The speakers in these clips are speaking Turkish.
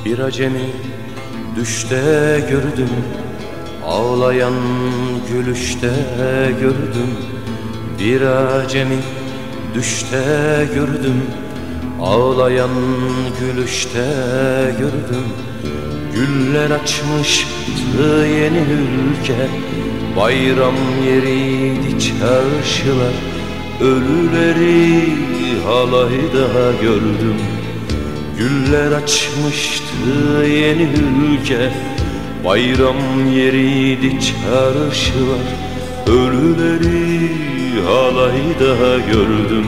Bir acemi düşte gördüm, ağlayan gülüşte gördüm. Bir acemi düşte gördüm, ağlayan gülüşte gördüm. Güller açmıştı yeni ülke, bayram yeriydi çarşılar. Ölüleri halayda gördüm. Güller açmıştı yeni ülke, bayram yeriydi çarşılar. Ölüleri halayda gördüm.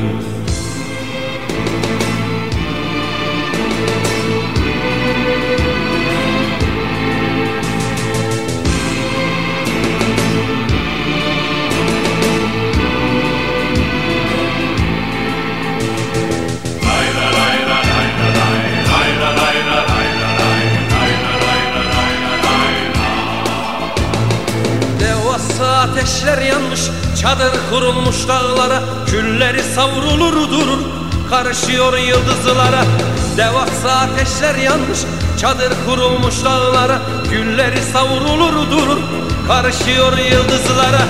Ateşler yanmış, çadır kurulmuş dağlara, külleri savrulur durur, karışıyor yıldızlara. Devasa ateşler yanmış, çadır kurulmuş dağlara, külleri savrulur durur, karışıyor yıldızlara.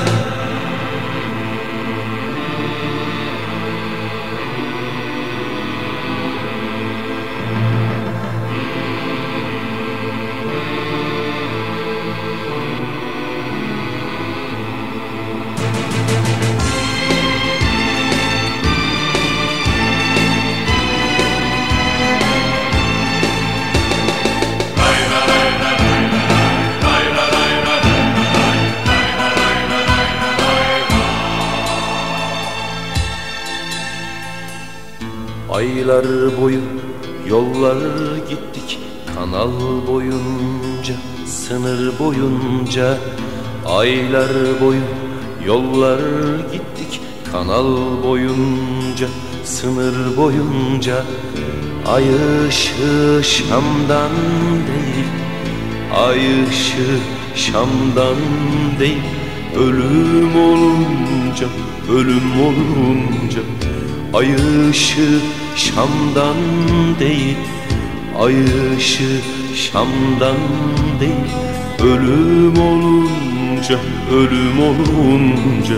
Aylar boyu yollar gittik, kanal boyunca, sınır boyunca. Aylar boyu yollar gittik, kanal boyunca, sınır boyunca. Ay ışığı Şam'dan değil, ay ışığı Şam'dan değil. Ölüm olunca, ölüm olunca. Ay ışığı Şam'dan değil, ay ışığı Şam'dan değil. Ölüm olunca, ölüm olunca.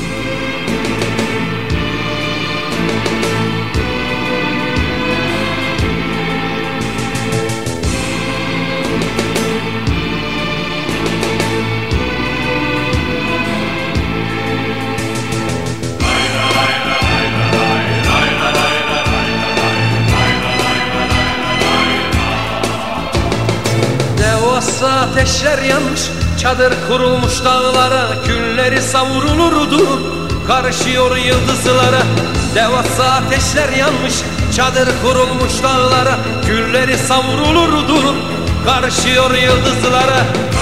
Ateşler yanmış, çadır kurulmuş dağlara, külleri savrulur durur, karışıyor yıldızlara. Devasa ateşler yanmış, çadır kurulmuş dağlara, külleri savrulur durur, karışıyor yıldızlara.